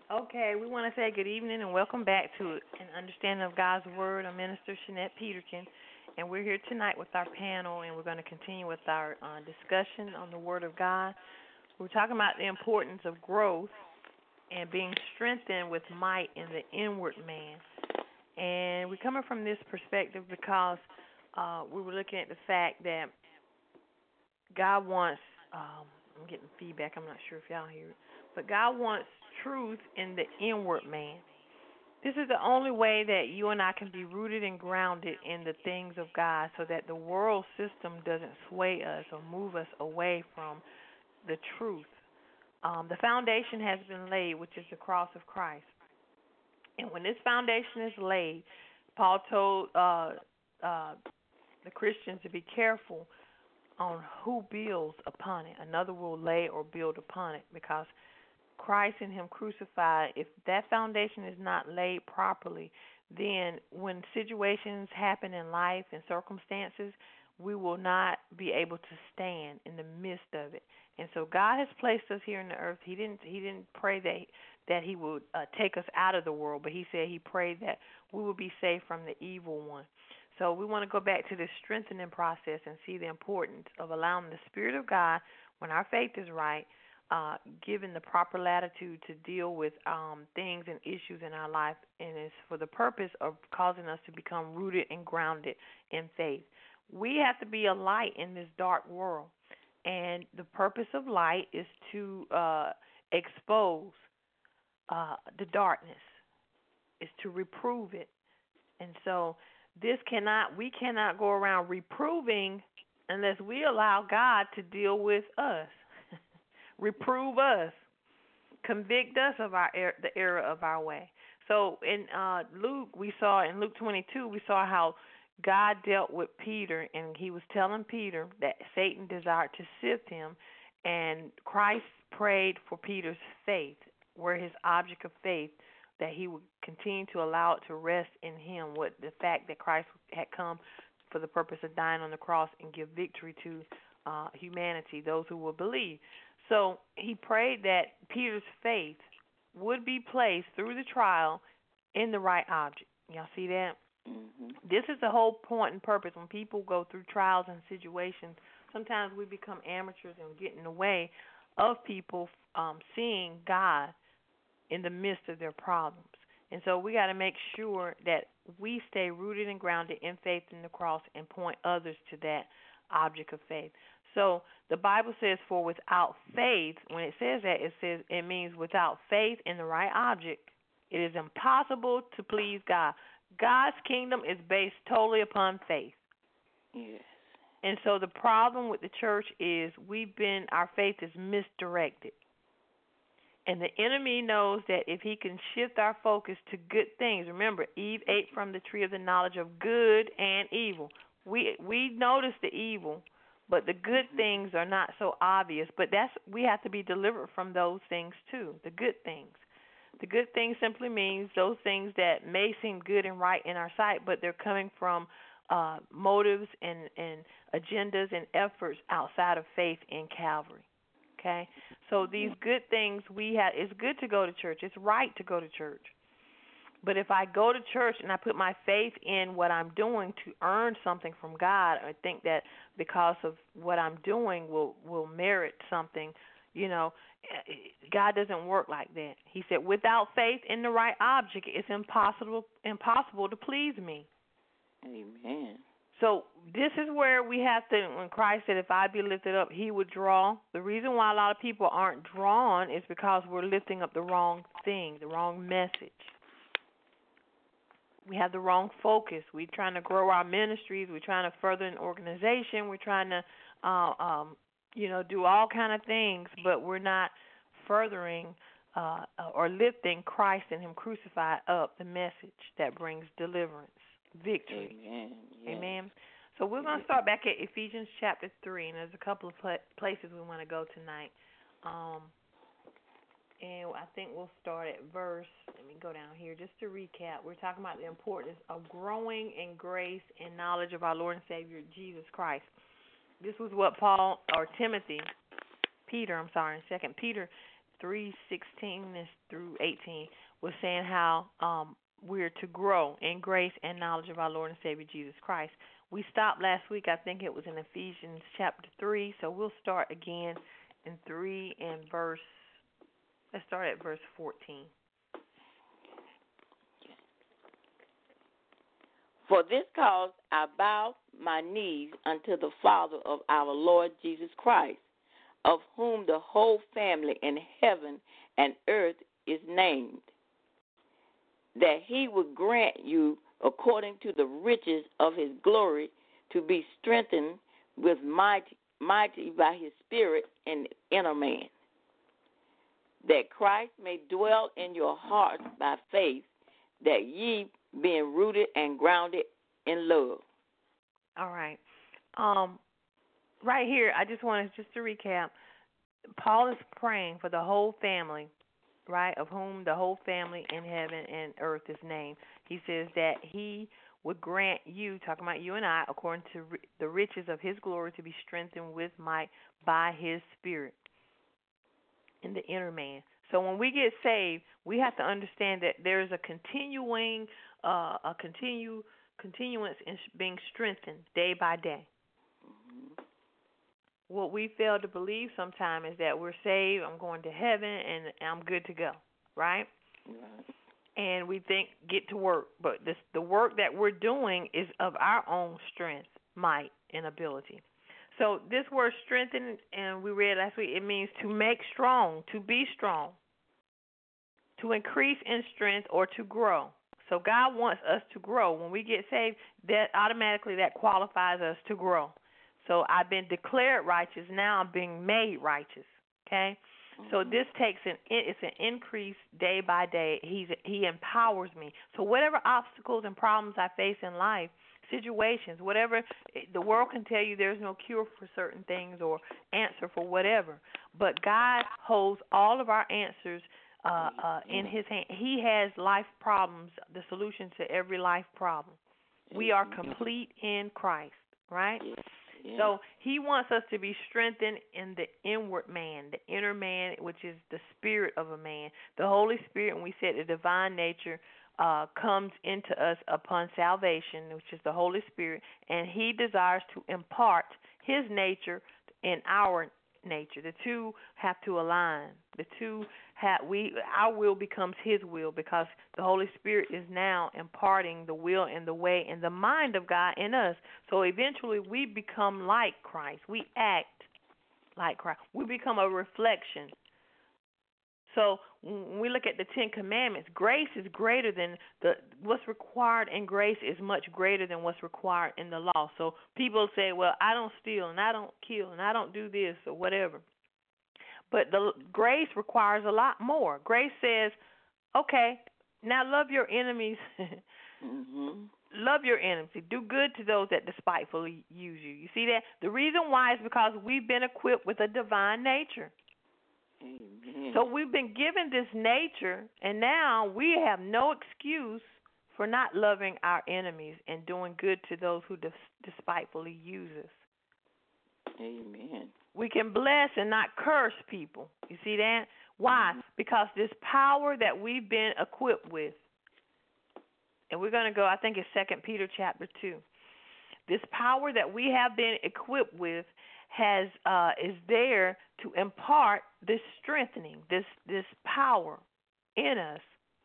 Okay, we want to say good evening and welcome back to an understanding of God's Word. I'm Minister Shanette Peterkin, and we're here tonight with our panel, and we're going to continue with our discussion on the Word of God. We're talking about the importance of growth and being strengthened with might in the inward man. And we're coming from this perspective because we were looking at the fact that God wants, I'm getting feedback, I'm not sure if y'all hear it, but God wants truth in the inward man. This is the only way that you and I can be rooted and grounded in the things of God so that the world system doesn't sway us or move us away from the truth. The foundation has been laid, which is the cross of Christ. And when this foundation is laid, Paul told the Christians to be careful on who builds upon it. Another will lay or build upon it, because Christ and Him crucified, if that foundation is not laid properly, then when situations happen in life and circumstances, we will not be able to stand in the midst of it. And so God has placed us here in the earth. He didn't pray that He would take us out of the world, but He said He prayed that we would be saved from the evil one. So we want to go back to this strengthening process and see the importance of allowing the Spirit of God, when our faith is right, given the proper latitude to deal with things and issues in our life, and it's for the purpose of causing us to become rooted and grounded in faith. We have to be a light in this dark world, and the purpose of light is to expose the darkness, is to reprove it. And so we cannot go around reproving unless we allow God to deal with us, reprove us, convict us of the error of our way. So in Luke 22, we saw how God dealt with Peter, and He was telling Peter that Satan desired to sift him, and Christ prayed for Peter's faith, where his object of faith, that he would continue to allow it to rest in him, with the fact that Christ had come for the purpose of dying on the cross and give victory to humanity, those who will believe. So he prayed that Peter's faith would be placed through the trial in the right object. Y'all see that? Mm-hmm. This is the whole point and purpose. When people go through trials and situations, sometimes we become amateurs and get in the way of people seeing God in the midst of their problems. And so we got to make sure that we stay rooted and grounded in faith in the cross and point others to that object of faith. So the Bible says, for without faith, when it says that, it means without faith in the right object, it is impossible to please God. God's kingdom is based totally upon faith. Yes. And so the problem with the church is our faith is misdirected. And the enemy knows that if he can shift our focus to good things, remember, Eve ate from the tree of the knowledge of good and evil. We notice the evil, but the good things are not so obvious. But we have to be delivered from those things too, the good things. The good things simply means those things that may seem good and right in our sight, but they're coming from motives and agendas and efforts outside of faith in Calvary. Okay? So these good things it's good to go to church. It's right to go to church. But if I go to church and I put my faith in what I'm doing to earn something from God, I think that because of what I'm doing will merit something, God doesn't work like that. He said, without faith in the right object, it's impossible to please me. Amen. So this is where we have to, when Christ said, if I be lifted up, He would draw. The reason why a lot of people aren't drawn is because we're lifting up the wrong thing, the wrong message. We have the wrong focus. We're trying to grow our ministries. We're trying to further an organization. We're trying to, do all kind of things, but we're not furthering or lifting Christ and Him crucified up, the message that brings deliverance, victory. Amen. Yes. Amen. So we're going to start back at Ephesians chapter 3, and there's a couple of places we want to go tonight. And I think we'll start at let me go down here just to recap. We're talking about the importance of growing in grace and knowledge of our Lord and Savior, Jesus Christ. This was what Peter, in 2 Peter 3:16 through 18 was saying how we're to grow in grace and knowledge of our Lord and Savior Jesus Christ. We stopped last week. I think it was in Ephesians chapter 3. So we'll start again in 3 and verse. Let's start at verse 14. For this cause I bow my knees unto the Father of our Lord Jesus Christ, of whom the whole family in heaven and earth is named, that he would grant you, according to the riches of his glory, to be strengthened with mighty by his Spirit in the inner man, that Christ may dwell in your hearts by faith, that ye, being rooted and grounded in love. All right. Right here, I just wanted just to recap. Paul is praying for the whole family, right, of whom the whole family in heaven and earth is named. He says that he would grant you, talking about you and I, according to the riches of his glory, to be strengthened with might by his Spirit in the inner man. So when we get saved, we have to understand that there is a continuance in being strengthened day by day. Mm-hmm. What we fail to believe sometimes is that we're saved, I'm going to heaven, and I'm good to go, right? Right. And we think, get to work. But the work that we're doing is of our own strength, might, and ability. So this word strengthen, and we read last week, it means to make strong, to be strong, to increase in strength, or to grow. So God wants us to grow. When we get saved, that automatically that qualifies us to grow. So I've been declared righteous. Now I'm being made righteous. Okay? So this takes it's an increase day by day. He empowers me. So whatever obstacles and problems I face in life, situations, whatever, the world can tell you there's no cure for certain things or answer for whatever. But God holds all of our answers in his hand. He has life problems, the solution to every life problem. We are complete in Christ, right? Yeah. So he wants us to be strengthened in the inward man, the inner man, which is the spirit of a man. The Holy Spirit, and we said the divine nature comes into us upon salvation, which is the Holy Spirit, and he desires to impart his nature in our nature. The two have to align. The two our will becomes his will, because the Holy Spirit is now imparting the will and the way and the mind of God in us. So eventually we become like Christ. We act like Christ. We become a reflection. So when we look at the Ten Commandments, grace is greater than what's required in grace is much greater than what's required in the law. So people say, well, I don't steal and I don't kill and I don't do this or whatever. But the grace requires a lot more. Grace says, okay, now love your enemies. Mm-hmm. Love your enemies. Do good to those that despitefully use you. You see that? The reason why is because we've been equipped with a divine nature. Amen. So we've been given this nature, and now we have no excuse for not loving our enemies and doing good to those who despitefully use us. Amen. We can bless and not curse people. You see that? Why? Because this power that we've been equipped with, and we're going to go, I think it's 2 Peter chapter 2. This power that we have been equipped with is there to impart this strengthening, this power in us.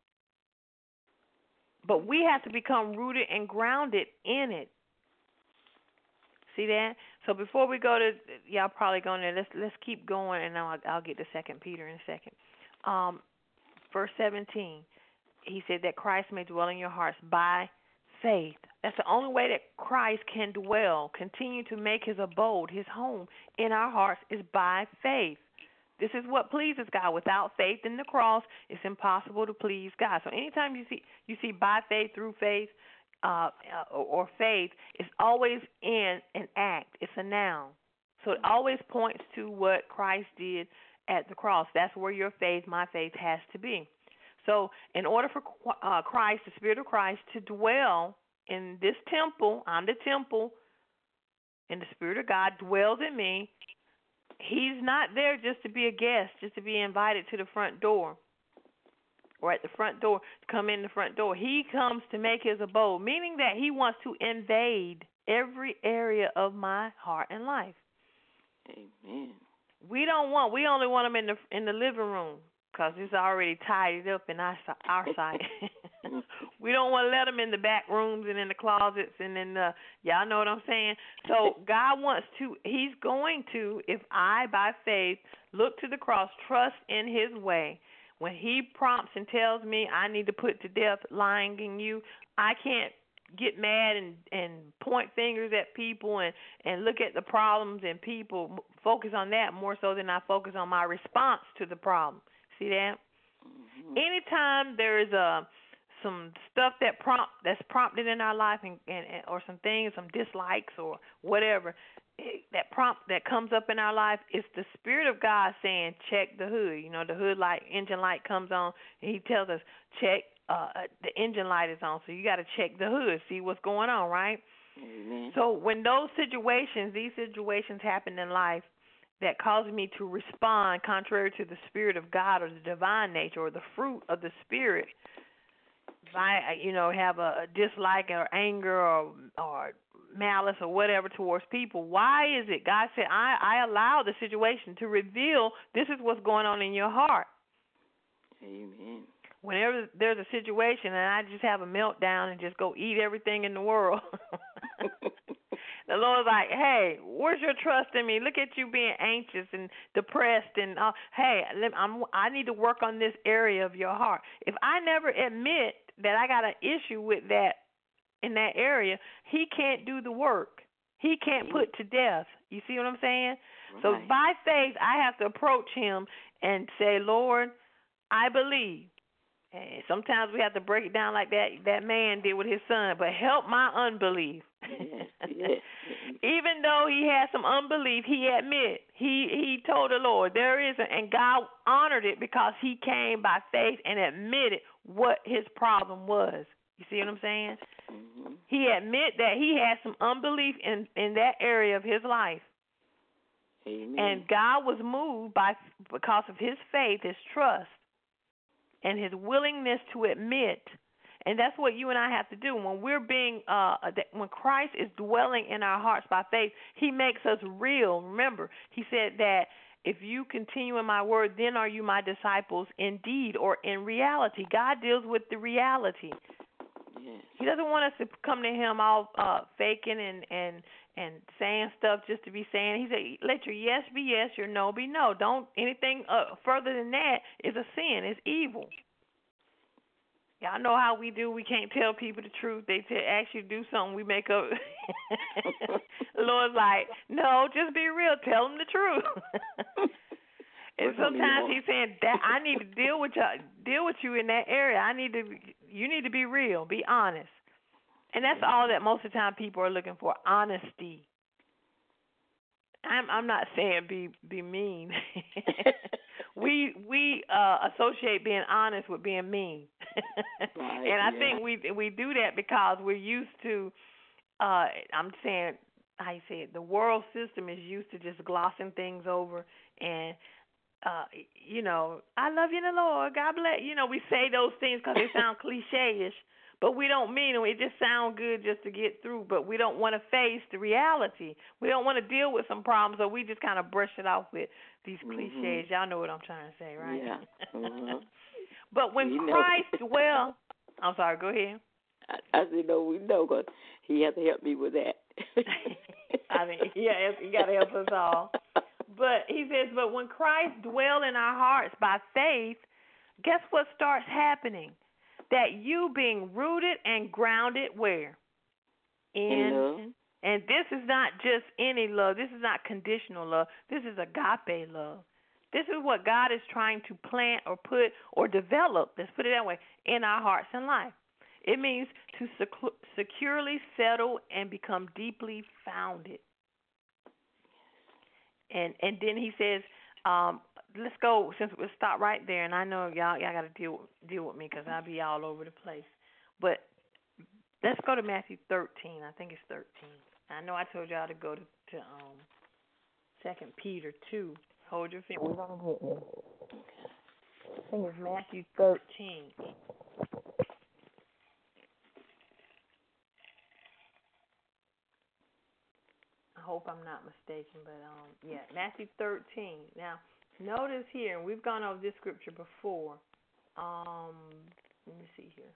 But we have to become rooted and grounded in it. See that? So before we go to, y'all probably going there, let's keep going, and I'll get to 2 Peter in a second. Verse 17, he said that Christ may dwell in your hearts by faith. That's the only way that Christ can dwell, continue to make his abode, his home in our hearts, is by faith. This is what pleases God. Without faith in the cross, it's impossible to please God. So anytime you see by faith, through faith, or faith, it's always in an act. It's a noun. So it always points to what Christ did at the cross. That's where your faith, my faith, has to be. So in order for Christ, the Spirit of Christ, to dwell in this temple, I'm the temple, and the Spirit of God dwells in me, He's not there just to be a guest, just to be invited to the front door or at the front door, to come in the front door. He comes to make his abode, meaning that he wants to invade every area of my heart and life. Amen. We only want him in the living room because it's already tidied up in our sight. We don't want to let him in the back rooms and in the closets and in the, y'all know what I'm saying? So God wants to, he's going to, if I, by faith, look to the cross, trust in his way, when he prompts and tells me I need to put to death lying in you, I can't get mad and point fingers at people and look at the problems and people, focus on that more so than I focus on my response to the problem. See that? Mm-hmm. Anytime there is some stuff that's prompted in our life and or some things, some dislikes or whatever, that comes up in our life, it's the Spirit of God saying, check the hood. You know, the hood light, engine light comes on, and he tells us, check, the engine light is on, so you got to check the hood, see what's going on, right? Amen. So when these situations happen in life that cause me to respond contrary to the Spirit of God or the divine nature or the fruit of the Spirit, if I, have a dislike or anger or malice or whatever towards people, why is it? God said, I allow the situation to reveal this is what's going on in your heart. Amen. Whenever there's a situation and I just have a meltdown and just go eat everything in the world, the Lord's like, hey, where's your trust in me? Look at you being anxious and depressed. And, hey, I need to work on this area of your heart. If I never admit that I got an issue with that in that area, he can't do the work. He can't put to death. You see what I'm saying? Right. So by faith, I have to approach him and say, Lord, I believe. And sometimes we have to break it down like that man did with his son, but help my unbelief. Yes. Even though he had some unbelief, he admitted. He told the Lord, there is, and God honored it because he came by faith and admitted what his problem was. You see what I'm saying? Mm-hmm. He admitted that he had some unbelief in that area of his life. Amen. And God was moved because of his faith, his trust, and his willingness to admit. And that's what you and I have to do. When we're when Christ is dwelling in our hearts by faith, he makes us real. Remember, he said that if you continue in my word, then are you my disciples indeed or in reality. God deals with the reality. Yes. He doesn't want us to come to him all faking and saying stuff just to be saying. He said, let your yes be yes, your no be no. Don't anything further than that is a sin. It's evil. Y'all know how we do. We can't tell people the truth. They ask you to do something, we make up. The Lord's like, no, just be real. Tell them the truth. And sometimes he's saying that I need to deal with you in that area. You need to be real, be honest. And that's all that most of the time people are looking for, honesty. I'm not saying be mean. We associate being honest with being mean. Right, and I think we do that because we're used to I'm saying, how you say it, the world system is used to just glossing things over and I love you in the Lord, God bless. We say those things because they sound cliche-ish, but we don't mean them. It just sounds good just to get through, but we don't want to face the reality. We don't want to deal with some problems, so we just kind of brush it off with these cliches. Y'all know what I'm trying to say, right? Yeah. Mm-hmm. But when Christ I'm sorry, go ahead. I said, no, we know, because he has to help me with that. I mean, yeah, he got to help us all. But he says, but when Christ dwells in our hearts by faith, guess what starts happening? That you being rooted and grounded where? In love. And this is not just any love. This is not conditional love. This is agape love. This is what God is trying to plant or put or develop, let's put it that way, in our hearts and life. It means to securely settle and become deeply founded. And then he says, let's go, since we'll stop right there, and I know y'all got to deal with me because I'll be all over the place. But let's go to Matthew 13. I think it's 13. I know I told y'all to go to 2 Peter 2. Hold your finger. We're going to get there. I think it's Matthew 13. I hope I'm not mistaken, but yeah, Matthew 13. Now, notice here, and we've gone over this scripture before. Let me see here.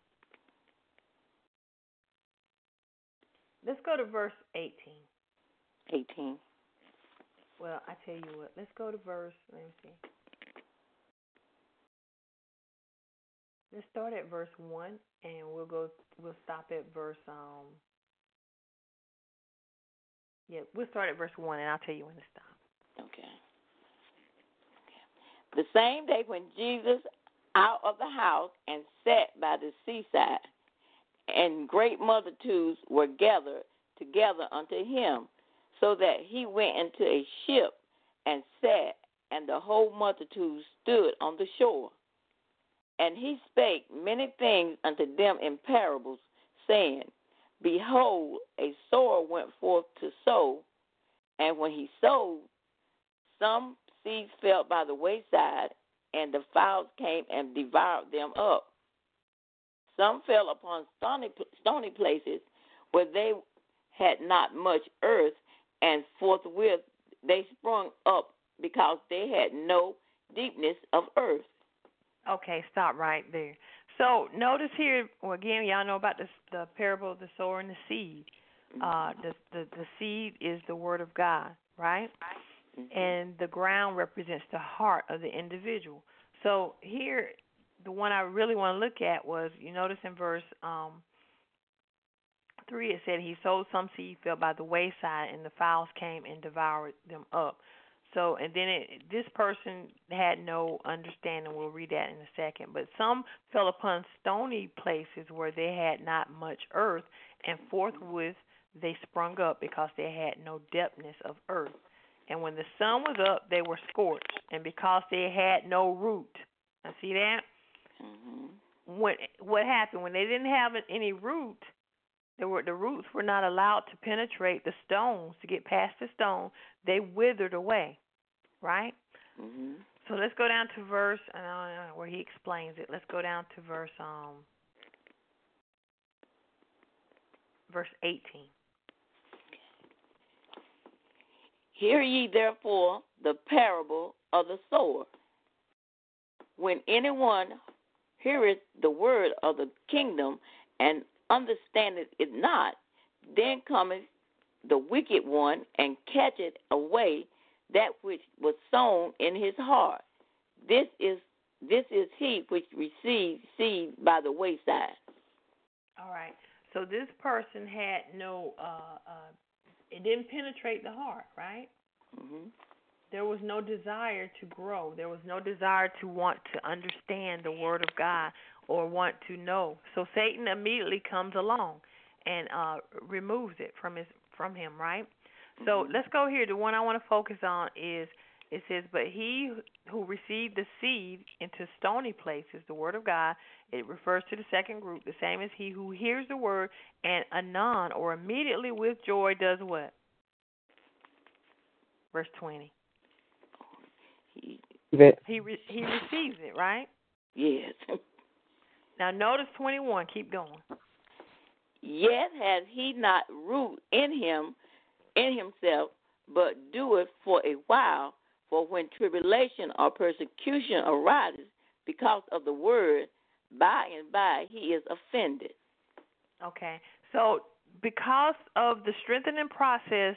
Let's go to verse 18. 18. Well, I tell you what. Let's go to verse. Let me see. Let's start at verse 1, and we'll stop at verse. We'll start at verse 1, and I'll tell you when to stop. Okay. The same day when Jesus out of the house and sat by the seaside, and great multitudes were gathered together unto him, so that he went into a ship and sat, and the whole multitude stood on the shore. And he spake many things unto them in parables, saying, Behold, a sower went forth to sow, and when he sowed, some seeds fell by the wayside, and the fowls came and devoured them up. Some fell upon stony places where they had not much earth, and forthwith they sprung up because they had no deepness of earth. Okay, stop right there. So notice here, well, again, y'all know about the parable of the sower and the seed. The seed is the word of God, right? Mm-hmm. And the ground represents the heart of the individual. So here, the one I really want to look at was, you notice in verse 3, it said he sowed some seed, fell by the wayside, and the fowls came and devoured them up. So, and then this person had no understanding. We'll read that in a second. But some fell upon stony places where they had not much earth, and forthwith they sprung up because they had no depthness of earth. And when the sun was up, they were scorched, and because they had no root. Now, see that? Mm-hmm. What happened? When they didn't have any root, the roots were not allowed to penetrate the stones, to get past the stone. They withered away, right? Mm-hmm. So let's go down to verse where he explains it. Let's go down to verse 18. Hear ye therefore the parable of the sower. When anyone heareth the word of the kingdom and understandeth it not, then cometh the wicked one and catcheth away that which was sown in his heart. This is he which received seed by the wayside. All right. So this person had no, it didn't penetrate the heart, right? Mm-hmm. There was no desire to grow. There was no desire to want to understand the Word of God or want to know. So Satan immediately comes along and removes it from him, right? Mm-hmm. So let's go here. The one I want to focus on is, it says, but he who received the seed into stony places, the Word of God, it refers to the second group, the same as he who hears the Word and anon or immediately with joy does what? Verse 20. He receives it, right? Yes. Now notice 21. Keep going. Yet has he not root in himself, but doeth for a while. For when tribulation or persecution arises because of the word, by and by he is offended. Okay. So because of the strengthening process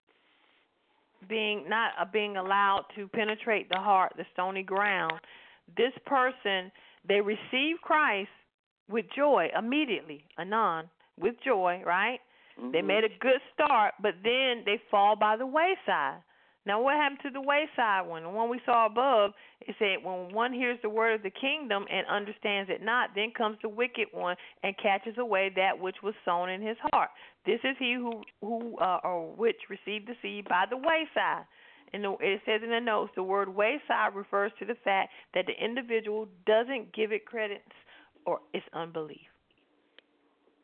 being allowed to penetrate the heart, the stony ground, this person, they receive Christ with joy immediately, anon, with joy, right? Mm-hmm. They made a good start, but then they fall by the wayside. Now, what happened to the wayside one? The one we saw above, it said, when one hears the word of the kingdom and understands it not, then comes the wicked one and catches away that which was sown in his heart. This is he which received the seed by the wayside. And it says in the notes, the word wayside refers to the fact that the individual doesn't give it credit or it's unbelief.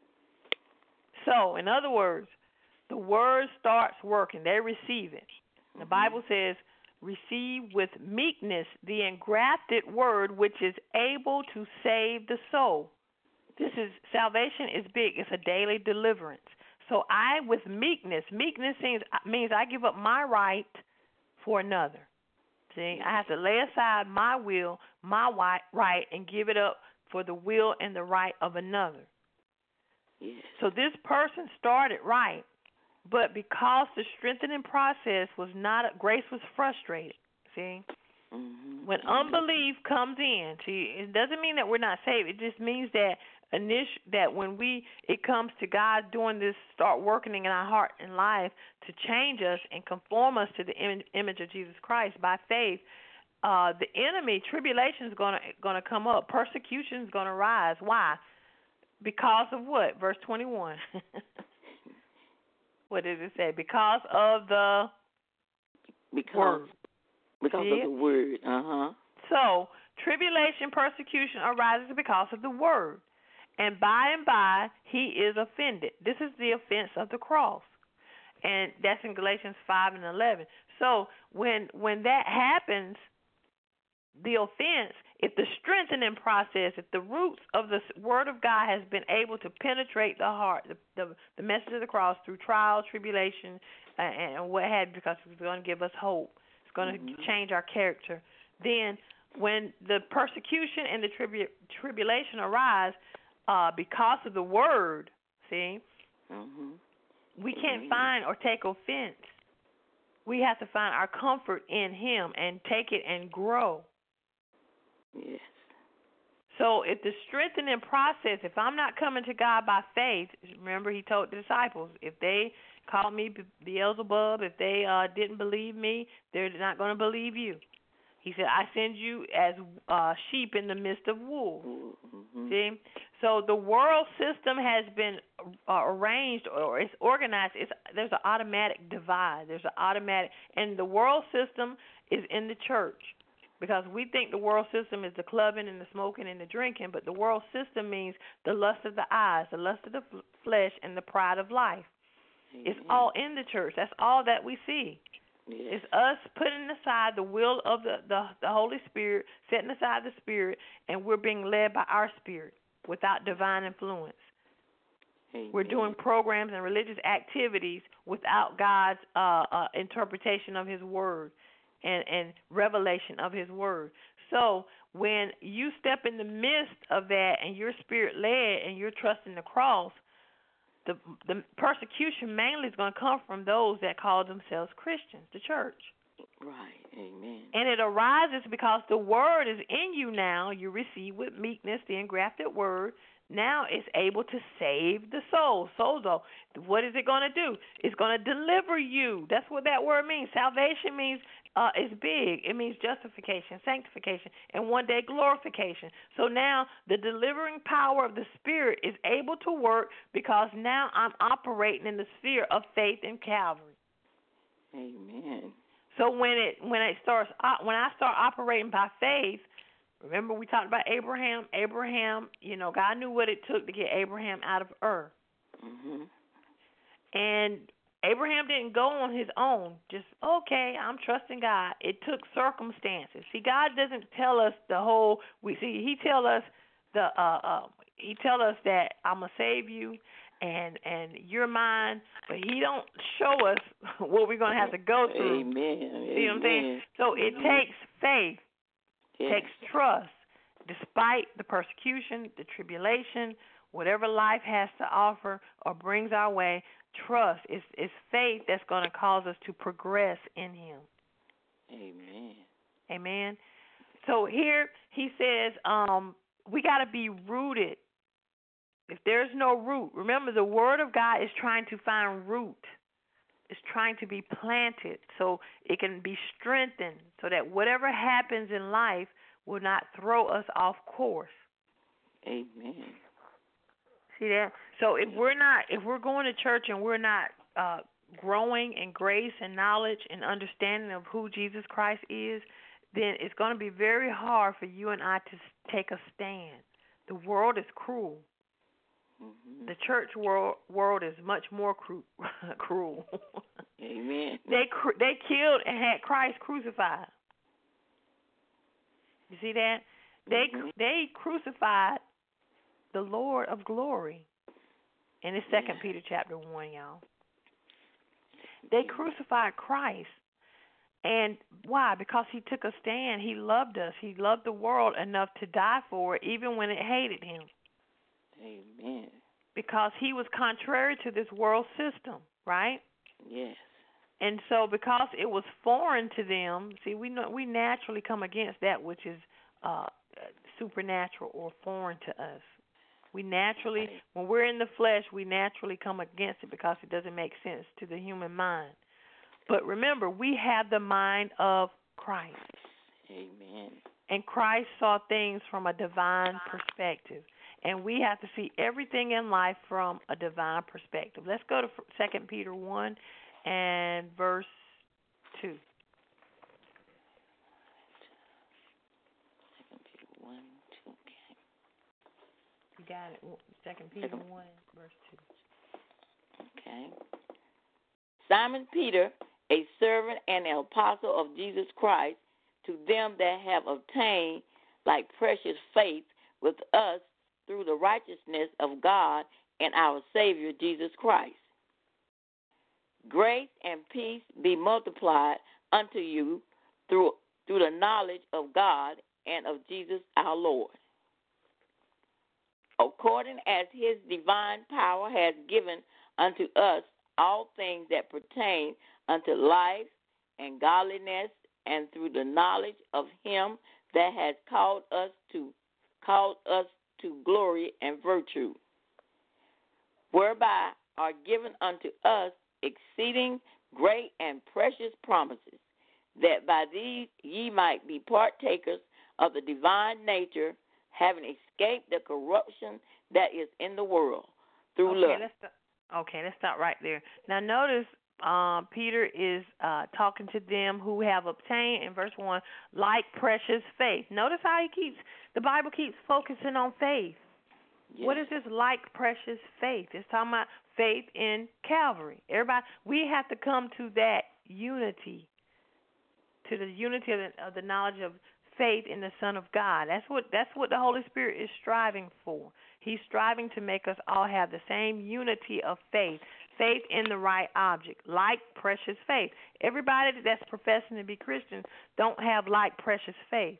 So, in other words, the word starts working. They receive it. The Bible says, receive with meekness the engrafted word which is able to save the soul. Salvation is big. It's a daily deliverance. So I, with meekness means I give up my right for another. See, I have to lay aside my will, my right, and give it up for the will and the right of another. Yes. So this person started right, but because the strengthening process was not, grace was frustrated. See, when unbelief comes in, see, it doesn't mean that we're not saved. It just means that that when it comes to God doing this, start working in our heart and life to change us and conform us to the image of Jesus Christ by faith. The enemy, tribulation is gonna come up. Persecution is gonna rise. Why? Because of what? Verse 21. What does it say? Because of the word. Because of the word. So tribulation, persecution arises because of the word. And by he is offended. This is the offense of the cross. And that's in Galatians 5 and 11. So when that happens, the offense, if the strengthening process, if the roots of the Word of God has been able to penetrate the heart, the message of the cross through trial, tribulation, and what have you, because it's going to give us hope. It's going to change our character. Then when the persecution and the tribulation arise, because of the word, see, we can't find or take offense. We have to find our comfort in him and take it and grow. Yes. So if the strengthening process, if I'm not coming to God by faith, remember he told the disciples, if they called me Beelzebub, if they didn't believe me, they're not going to believe you. He said, I send you as sheep in the midst of wolves. See? So the world system has been arranged, or it's organized. There's an automatic divide. And the world system is in the church. Because we think the world system is the clubbing and the smoking and the drinking, but the world system means the lust of the eyes, the lust of the flesh, and the pride of life. It's all in the church. That's all that we see. It's us putting aside the will of the Holy Spirit, setting aside the Spirit, and we're being led by our spirit without divine influence. We're doing programs and religious activities without God's interpretation of his word and revelation of his word. So when you step in the midst of that and you're spirit-led and you're trusting the cross, the persecution mainly is going to come from those that call themselves Christians, the church. Right, amen. And it arises because the word is in you now. You receive with meekness the engrafted word. Now it's able to save the soul. Sozo. What is it going to do? It's going to deliver you. That's what that word means. Salvation means it's big. It means justification, sanctification, and one day glorification. So now the delivering power of the Spirit is able to work because now I'm operating in the sphere of faith in Calvary. Amen. So when I start operating by faith, remember we talked about Abraham. Abraham, God knew what it took to get Abraham out of Ur. And Abraham didn't go on his own. Just, okay, I'm trusting God. It took circumstances. See, God doesn't tell us the whole. He tell us He tell us that I'm gonna save you, and you're mine. But He don't show us what we're gonna have to go through. Amen. See what I'm saying? So it takes faith. It takes trust, despite the persecution, the tribulation, whatever life has to offer or brings our way. Trust is faith that's going to cause us to progress in Him. Amen. Amen. So here he says we got to be rooted. If there's no root, remember the Word of God is trying to find root. It's trying to be planted so it can be strengthened so that whatever happens in life will not throw us off course. Amen. See that? So if we're going to church and we're not growing in grace and knowledge and understanding of who Jesus Christ is, then it's going to be very hard for you and I to take a stand. The world is cruel. The church world is much more cruel. Amen. They killed and had Christ crucified. You see that? They crucified the Lord of glory. And it's 2 Peter chapter 1, y'all. They crucified Christ. And why? Because he took a stand. He loved us. He loved the world enough to die for it, even when it hated him. Amen. Because he was contrary to this world system, right? Yes. And so because it was foreign to them, see, we naturally come against that which is supernatural or foreign to us. We naturally, when we're in the flesh, we naturally come against it because it doesn't make sense to the human mind. But remember, we have the mind of Christ. Amen. And Christ saw things from a divine perspective. And we have to see everything in life from a divine perspective. Let's go to 2 Peter 1 and verse 2. 2 Peter 1, 2, okay. You got it. 2 Peter 1, verse 2. Okay. Simon Peter, a servant and an apostle of Jesus Christ, to them that have obtained like precious faith with us through the righteousness of God and our Savior Jesus Christ. Grace and peace be multiplied unto you through the knowledge of God and of Jesus our Lord, according as his divine power has given unto us all things that pertain unto life and godliness, and through the knowledge of him that has called us to glory and virtue, whereby are given unto us exceeding great and precious promises, that by these ye might be partakers of the divine nature, having escaped the corruption that is in the world through lust. Let's stop right there. Now notice Peter is talking to them who have obtained, in verse 1, like precious faith. Notice how the Bible keeps focusing on faith. Yes. What is this like precious faith? It's talking about faith in Calvary. Everybody, we have to come to that unity, to the unity of the knowledge of faith in the Son of God. That's what the Holy Spirit is striving for. He's striving to make us all have the same unity of faith in the right object, like precious faith. Everybody that's professing to be Christian don't have like precious faith.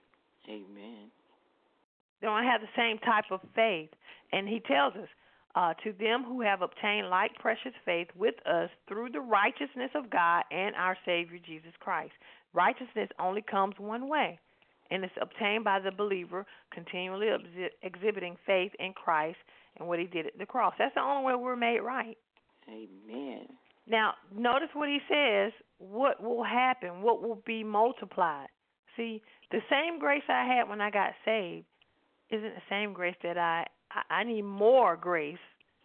Amen. They don't have the same type of faith. And he tells us, to them who have obtained like precious faith with us through the righteousness of God and our Savior Jesus Christ. Righteousness only comes one way, and it's obtained by the believer continually exhibiting faith in Christ and what he did at the cross. That's the only way we're made right. Amen. Now, notice what he says, what will happen, what will be multiplied. See, the same grace I had when I got saved isn't the same grace that I need more grace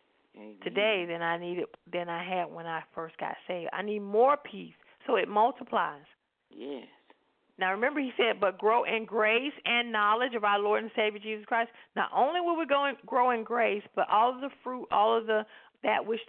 today than I had when I first got saved. I need more peace, so it multiplies. Yes. Now remember, he said, but grow in grace and knowledge of our Lord and Savior Jesus Christ. Not only will we grow in grace, but all of the fruit, that which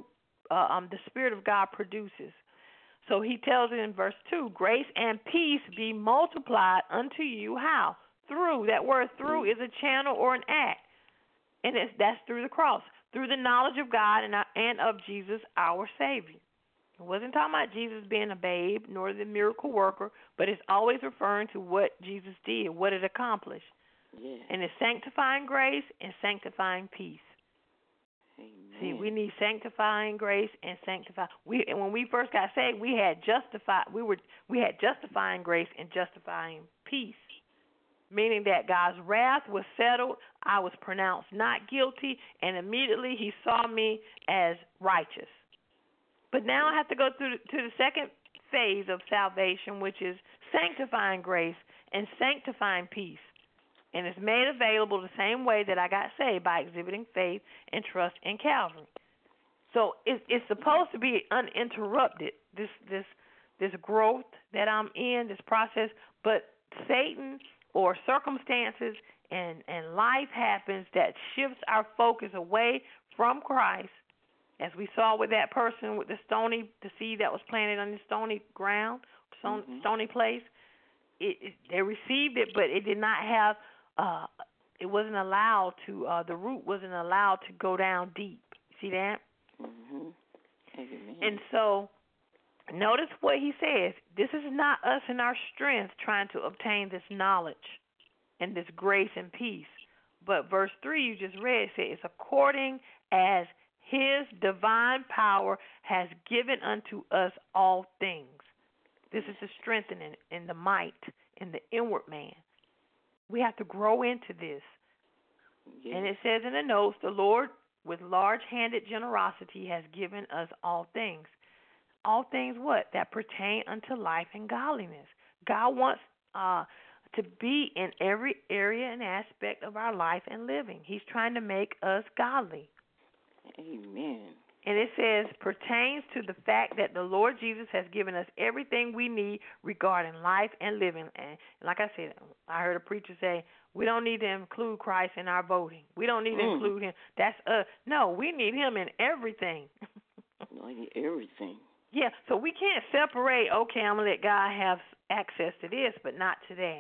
the Spirit of God produces. So he tells it in verse 2, grace and peace be multiplied unto you. How? Through. That word through is a channel or an act. And that's through the cross, through the knowledge of God and of Jesus, our Savior. It wasn't talking about Jesus being a babe, nor the miracle worker, but it's always referring to what Jesus did, what it accomplished. Yeah. And it's sanctifying grace and sanctifying peace. Amen. See, we need sanctifying grace and when we first got saved, we had justifying grace and justifying peace. Meaning that God's wrath was settled, I was pronounced not guilty, and immediately he saw me as righteous. But now I have to go to the second phase of salvation, which is sanctifying grace and sanctifying peace. And it's made available the same way that I got saved, by exhibiting faith and trust in Calvary. So it's supposed to be uninterrupted, this growth that I'm in, this process, but Satan or circumstances and life happens that shifts our focus away from Christ, as we saw with that person with the seed that was planted on the stony ground, stony place. They received it, but it did not have. It wasn't allowed to. The root wasn't allowed to go down deep. See that? Mm-hmm. Amen. And so, notice what he says. This is not us in our strength trying to obtain this knowledge and this grace and peace. But verse 3 you just read says, it's according as his divine power has given unto us all things. This is the strengthening and the might in the inward man. We have to grow into this. Yes. And it says in the notes, the Lord with large-handed generosity has given us all things. All things what? That pertain unto life and godliness. God wants to be in every area and aspect of our life and living. He's trying to make us godly. Amen. And it says, pertains to the fact that the Lord Jesus has given us everything we need regarding life and living. And like I said, I heard a preacher say, we don't need to include Christ in our voting. We don't need to include him. That's us. No, we need him in everything. Everything. Yeah, so we can't separate, okay, I'm going to let God have access to this, but not to that.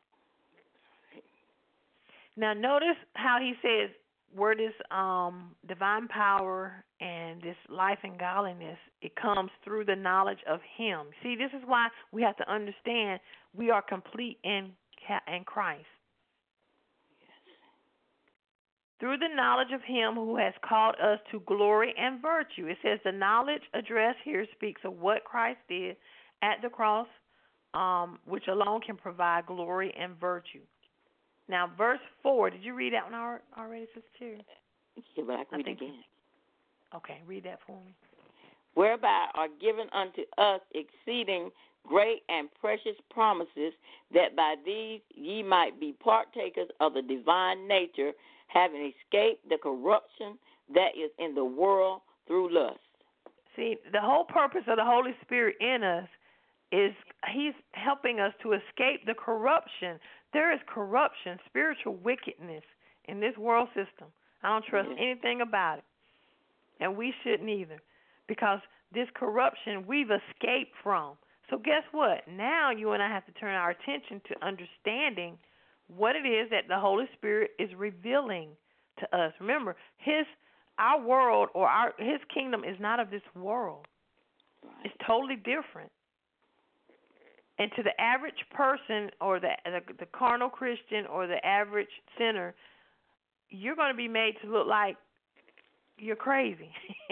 Now, notice how he says, where this divine power and this life and godliness, it comes through the knowledge of him. See, this is why we have to understand we are complete in Christ. Yes. Through the knowledge of him who has called us to glory and virtue. It says the knowledge addressed here speaks of what Christ did at the cross, which alone can provide glory and virtue. Now, verse 4, did you read that one already, Sister Cherry? Yeah, but I can read it again. Okay, read that for me. Whereby are given unto us exceeding great and precious promises, that by these ye might be partakers of the divine nature, having escaped the corruption that is in the world through lust. See, the whole purpose of the Holy Spirit in us is he's helping us to escape the corruption. There is corruption, spiritual wickedness in this world system. I don't trust anything about it. And we shouldn't either, because this corruption we've escaped from. So guess what? Now you and I have to turn our attention to understanding what it is that the Holy Spirit is revealing to us. Remember, our world or his kingdom is not of this world. It's totally different. And to the average person or the carnal Christian or the average sinner, you're going to be made to look like you're crazy.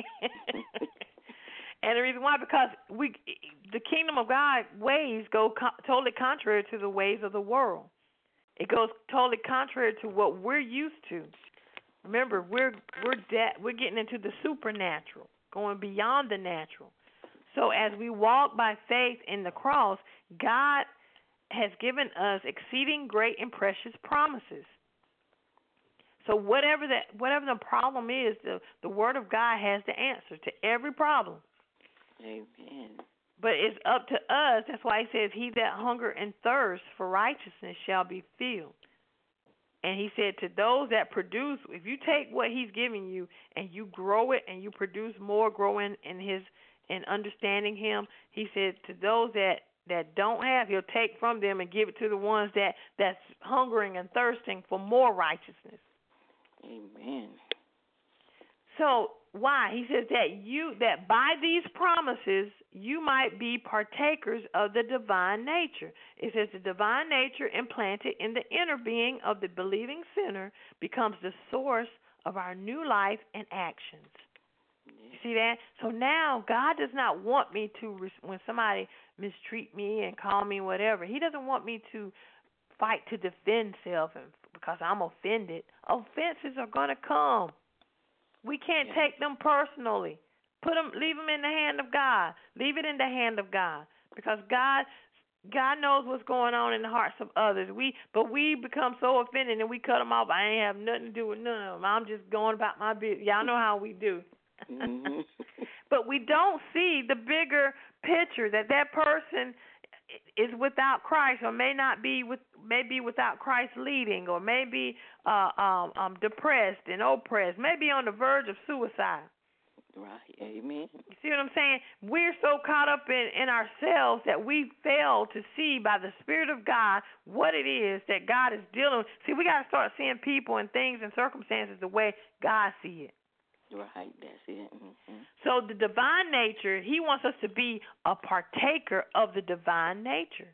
And the reason why, because the kingdom of God ways go totally contrary to the ways of the world. It goes totally contrary to what we're used to. Remember, we're getting into the supernatural, going beyond the natural. So as we walk by faith in the cross, God has given us exceeding great and precious promises. So whatever the problem is, the Word of God has the answer to every problem. Amen. But it's up to us. That's why he says, he that hunger and thirst for righteousness shall be filled. And he said to those that produce, if you take what he's giving you and you grow it and you produce more, growing in understanding him, he said to those that don't have, he'll take from them and give it to the ones that's hungering and thirsting for more righteousness. Amen. So why? He says that by these promises you might be partakers of the divine nature. It says the divine nature implanted in the inner being of the believing sinner becomes the source of our new life and actions. You see that? So now God does not want me to, when somebody mistreat me and call me whatever, he doesn't want me to fight to defend self because I'm offended. Offenses are going to come. We can't take them personally. Leave them in the hand of God. Leave it in the hand of God, because God knows what's going on in the hearts of others. But we become so offended and we cut them off. I ain't have nothing to do with none of them. I'm just going about my business. Y'all know how we do. Mm-hmm. But we don't see the bigger picture that person is without Christ, or may be without Christ leading, or may be depressed and oppressed, may be on the verge of suicide. Right. Amen. You see what I'm saying? We're so caught up in ourselves that we fail to see by the Spirit of God what it is that God is dealing with. See, we got to start seeing people and things and circumstances the way God sees it. Right, that's it. Mm-hmm. So the divine nature, he wants us to be a partaker of the divine nature.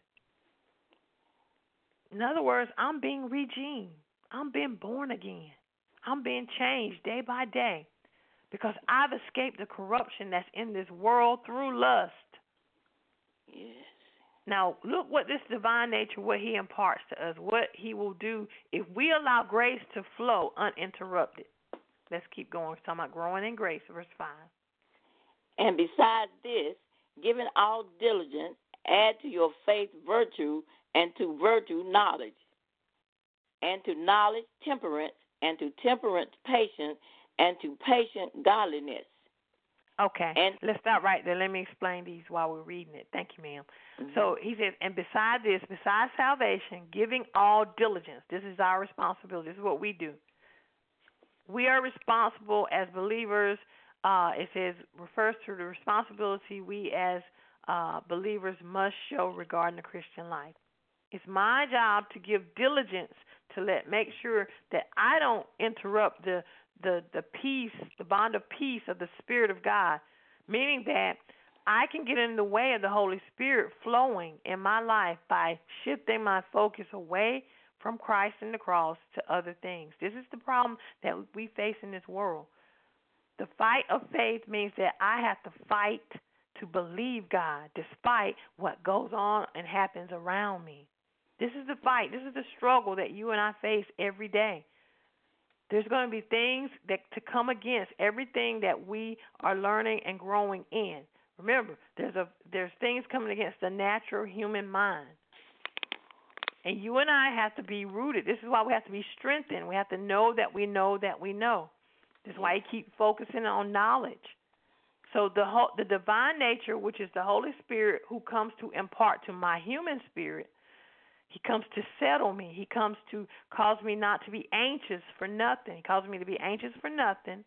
In other words, I'm being redeemed. I'm being born again. I'm being changed day by day because I've escaped the corruption that's in this world through lust. Yes. Now, look what this divine nature, what he imparts to us, what he will do if we allow grace to flow uninterrupted. Let's keep going. We're talking about growing in grace, verse 5. And besides this, giving all diligence, add to your faith virtue, and to virtue knowledge, and to knowledge temperance, and to temperance patience, and to patience godliness. Okay, and let's stop right there. Let me explain these while we're reading it. Thank you, ma'am. Mm-hmm. So he says, and besides this, besides salvation, giving all diligence. This is our responsibility. This is what we do. We are responsible as believers. It says, refers to the responsibility we as believers must show regarding the Christian life. It's my job to give diligence to make sure that I don't interrupt the peace, the bond of peace of the Spirit of God, meaning that I can get in the way of the Holy Spirit flowing in my life by shifting my focus away from Christ and the cross to other things. This is the problem that we face in this world. The fight of faith means that I have to fight to believe God despite what goes on and happens around me. This is the fight. This is the struggle that you and I face every day. There's going to be things that to come against everything that we are learning and growing in. Remember, there's things coming against the natural human mind. And you and I have to be rooted. This is why we have to be strengthened. We have to know that we know that we know. This is why you keep focusing on knowledge. So the divine nature, which is the Holy Spirit who comes to impart to my human spirit, he comes to settle me. He comes to cause me not to be anxious for nothing. He causes me to be anxious for nothing.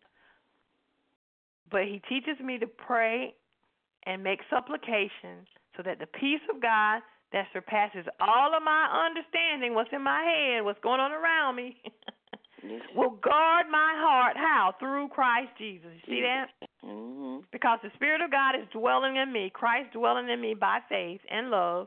But he teaches me to pray and make supplication so that the peace of God that surpasses all of my understanding, what's in my head, what's going on around me, will guard my heart. How? Through Christ Jesus. You see that? Mm-hmm. Because the Spirit of God is dwelling in me, Christ dwelling in me by faith and love.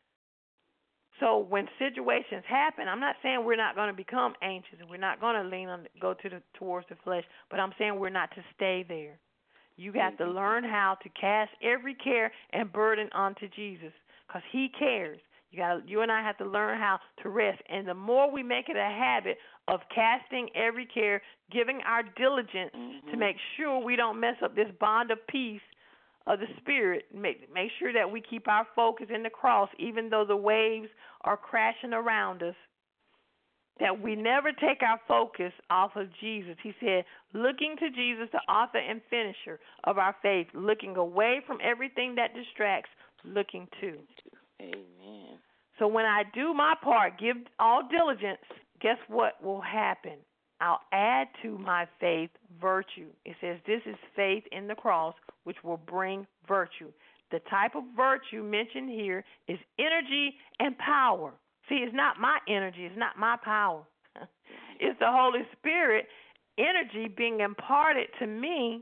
So when situations happen, I'm not saying we're not going to become anxious and we're not going to go towards the flesh, but I'm saying we're not to stay there. You got to learn how to cast every care and burden onto Jesus because he cares. You and I have to learn how to rest. And the more we make it a habit of casting every care, giving our diligence to make sure we don't mess up this bond of peace of the Spirit, make sure that we keep our focus in the cross, even though the waves are crashing around us, that we never take our focus off of Jesus. He said, looking to Jesus, the author and finisher of our faith, looking away from everything that distracts, looking to. Amen. So when I do my part, give all diligence, guess what will happen? I'll add to my faith virtue. It says this is faith in the cross, which will bring virtue. The type of virtue mentioned here is energy and power. See, it's not my energy. It's not my power. It's the Holy Spirit energy being imparted to me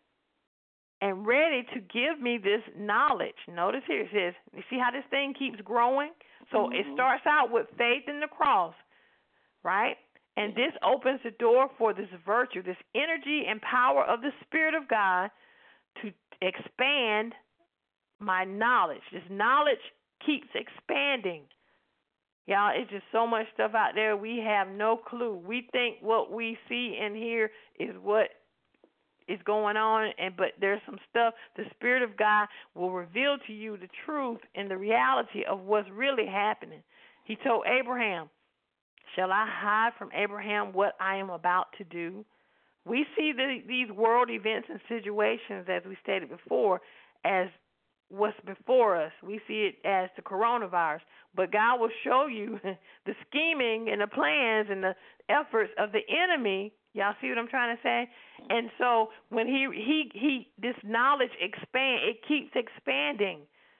and ready to give me this knowledge. Notice here it says, you see how this thing keeps growing? So it starts out with faith in the cross, right? And this opens the door for this virtue, this energy and power of the Spirit of God to expand my knowledge. This knowledge keeps expanding. Y'all, it's just so much stuff out there. We have no clue. We think what we see and hear is what is going on, but there's some stuff the Spirit of God will reveal to you the truth and the reality of what's really happening. He told Abraham, shall I hide from Abraham what I am about to do? We see these world events and situations, as we stated before, as what's before us. We see it as the coronavirus. But God will show you the scheming and the plans and the efforts of the enemy. Y'all see what I'm trying to say? And so when he this knowledge it keeps expanding.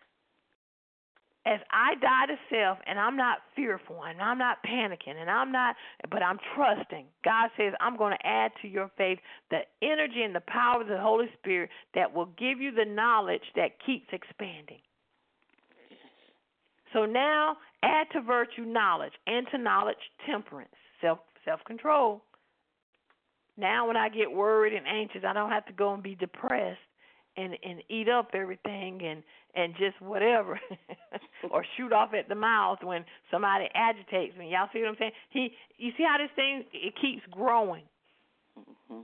As I die to self, and I'm not fearful, and I'm not panicking, but I'm trusting. God says, I'm going to add to your faith the energy and the power of the Holy Spirit that will give you the knowledge that keeps expanding. So now, add to virtue knowledge, and to knowledge temperance, self-control. Now when I get worried and anxious, I don't have to go and be depressed and eat up everything and just whatever or shoot off at the mouth when somebody agitates me. Y'all see what I'm saying? You see how this thing, it keeps growing. Mm-hmm.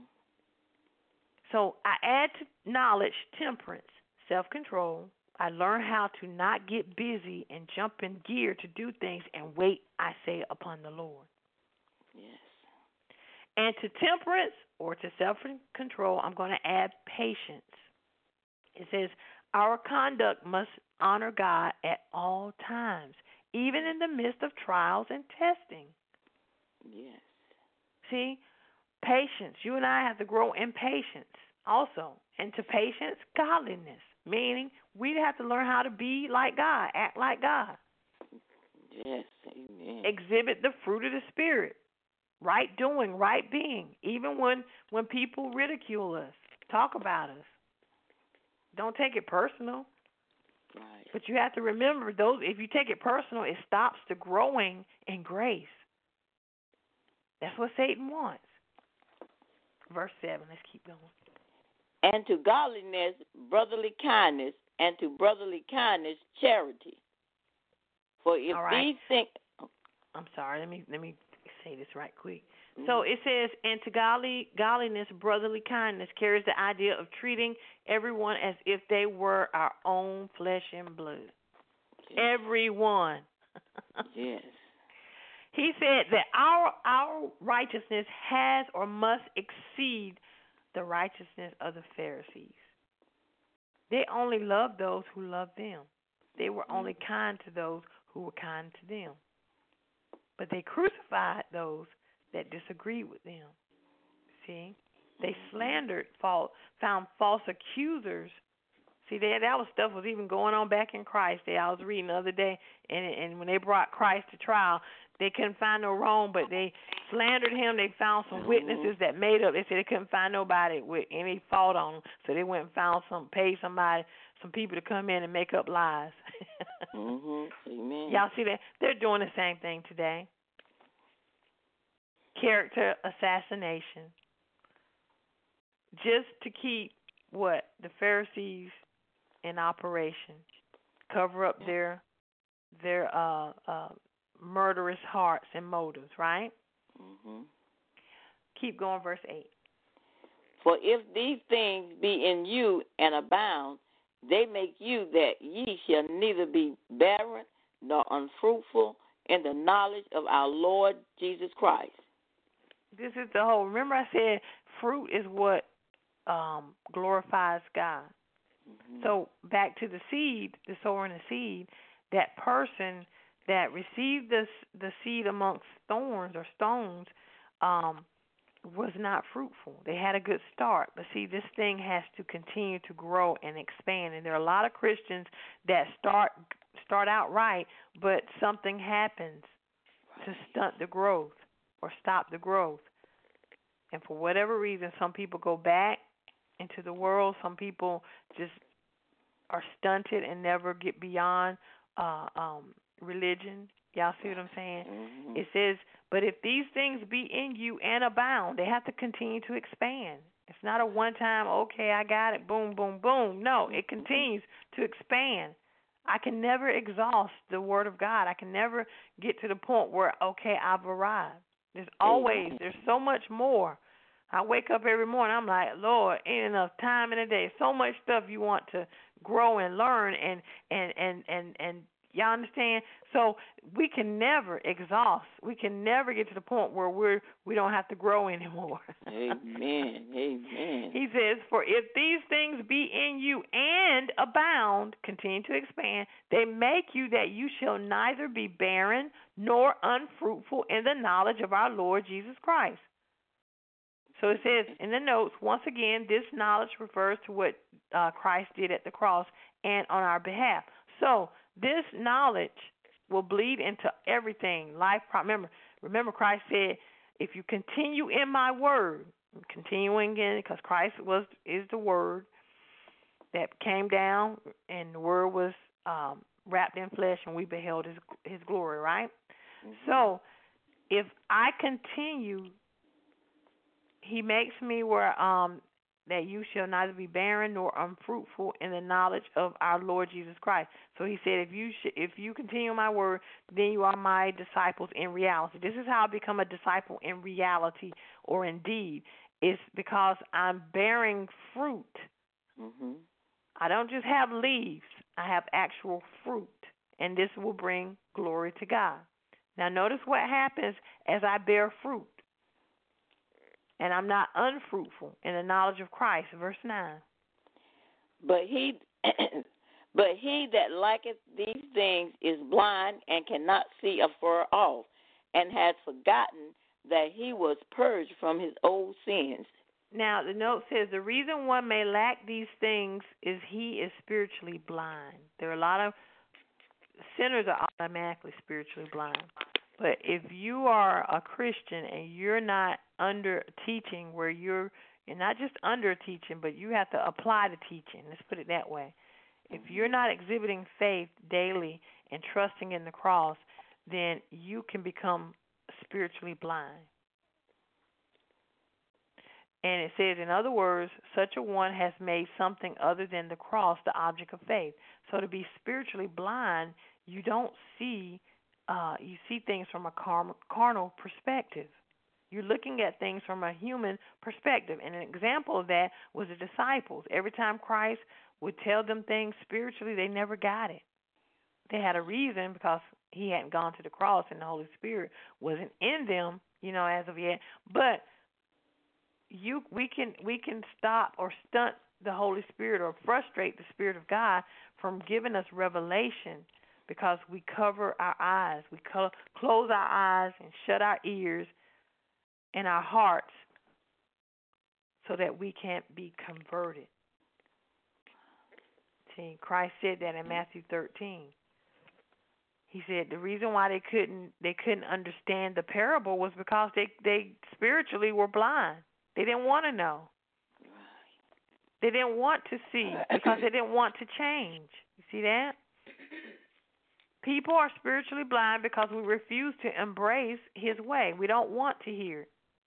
So I add to knowledge temperance, self-control. I learn how to not get busy and jump in gear to do things and wait, I say, upon the Lord. Yes. And to temperance or to self-control, I'm going to add patience. It says, our conduct must honor God at all times, even in the midst of trials and testing. Yes. See, patience. You and I have to grow in patience also. And to patience, godliness, meaning we have to learn how to be like God, act like God. Yes, amen. Exhibit the fruit of the Spirit, right doing, right being, even when people ridicule us, talk about us. Don't take it personal. Right. But you have to remember, if you take it personal, it stops the growing in grace. That's what Satan wants. Verse 7, let's keep going. And to godliness, brotherly kindness, and to brotherly kindness, charity. For if these things... I'm sorry, let me say this right quick. So it says, and to godliness, brotherly kindness carries the idea of treating everyone as if they were our own flesh and blood. Yes. Everyone. Yes. He said that our righteousness has or must exceed the righteousness of the Pharisees. They only loved those who loved them. They were only kind to those who were kind to them. But they crucified those that disagreed with them. See? They slandered, found false accusers. See, that stuff was even going on back in Christ. I was reading the other day, and when they brought Christ to trial, they couldn't find no wrong, but they slandered him. They found some witnesses that made up. They said they couldn't find nobody with any fault on them, so they went and found paid some people to come in and make up lies. Amen. Y'all see that? They're doing the same thing today. Character assassination. Just to keep the Pharisees in operation, cover up their murderous hearts and motives, right? Keep going, verse 8. For if these things be in you and abound, they make you that ye shall neither be barren nor unfruitful in the knowledge of our Lord Jesus Christ. This is the whole. Remember, I said fruit is what glorifies God. So back to the seed, the sowing the seed. That person that received the seed amongst thorns or stones was not fruitful. They had a good start, but see, this thing has to continue to grow and expand. And there are a lot of Christians that start out right, but something happens to stunt the growth or stop the growth. And for whatever reason, some people go back into the world. Some people just are stunted and never get beyond religion. Y'all see what I'm saying? It says, but if these things be in you and abound, they have to continue to expand. It's not a one-time, okay, I got it, boom, boom, boom. No, it continues to expand. I can never exhaust the Word of God. I can never get to the point where, okay, I've arrived. There's so much more. I wake up every morning, I'm like, Lord, ain't enough time in the day. So much stuff you want to grow and learn and Y'all understand? So we can never exhaust. We can never get to the point where we don't have to grow anymore. Amen. Amen. He says, for if these things be in you and abound, continue to expand, they make you that you shall neither be barren nor unfruitful in the knowledge of our Lord Jesus Christ. So it says in the notes, once again, this knowledge refers to what Christ did at the cross and on our behalf. So this knowledge will bleed into everything. Life. Remember, Christ said, if you continue in my word, continuing in, because Christ is the word that came down, and the word was wrapped in flesh, and we beheld his glory, right? Mm-hmm. So if I continue, he makes me where that you shall neither be barren nor unfruitful in the knowledge of our Lord Jesus Christ. So he said, if you continue my word, then you are my disciples in reality. This is how I become a disciple in reality or in deed. It's because I'm bearing fruit. Mm-hmm. I don't just have leaves. I have actual fruit, and this will bring glory to God. Now notice what happens as I bear fruit. And I'm not unfruitful in the knowledge of Christ. Verse 9. But he that liketh these things is blind and cannot see afar off, and has forgotten that he was purged from his old sins. Now, the note says the reason one may lack these things is he is spiritually blind. There are a lot of sinners are automatically spiritually blind. But if you are a Christian and you're not under teaching where you're not just under teaching, but you have to apply the teaching, let's put it that way. If you're not exhibiting faith daily and trusting in the cross, then you can become spiritually blind. And it says, in other words, such a one has made something other than the cross the object of faith. So to be spiritually blind, you don't see you see things from a carnal perspective. You're looking at things from a human perspective. And an example of that was the disciples. Every time Christ would tell them things spiritually, they never got it. They had a reason because he hadn't gone to the cross and the Holy Spirit wasn't in them, as of yet. But we can stop or stunt the Holy Spirit or frustrate the Spirit of God from giving us revelation, because we cover our eyes. We close our eyes and shut our ears and our hearts so that we can't be converted. See, Christ said that in Matthew 13. He said the reason why they couldn't understand the parable was because they spiritually were blind. They didn't want to know. They didn't want to see because they didn't want to change. You see that? People are spiritually blind because we refuse to embrace his way. We don't want to hear.